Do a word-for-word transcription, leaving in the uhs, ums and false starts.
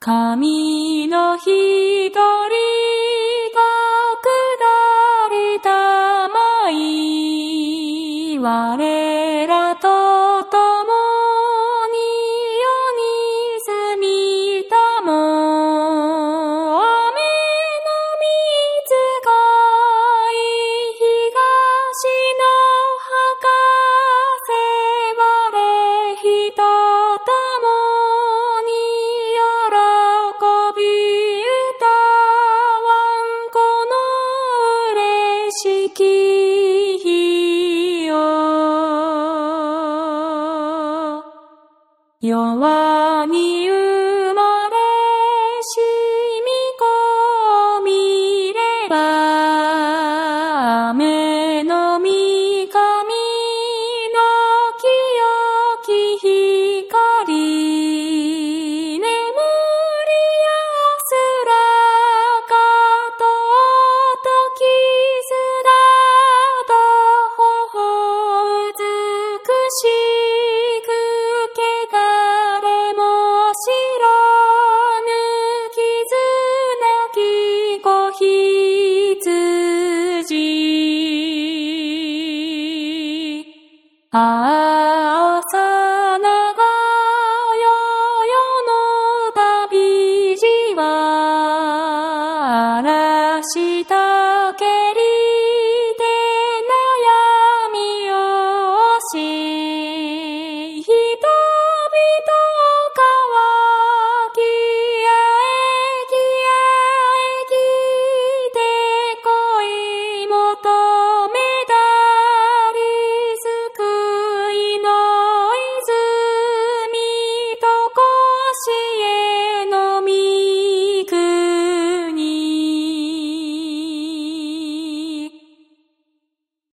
神の一人が下りたまい、我らと共に世に住みたも。雨の水が東の博士我人ともに喜び歌わんこの嬉しき日よ。弱に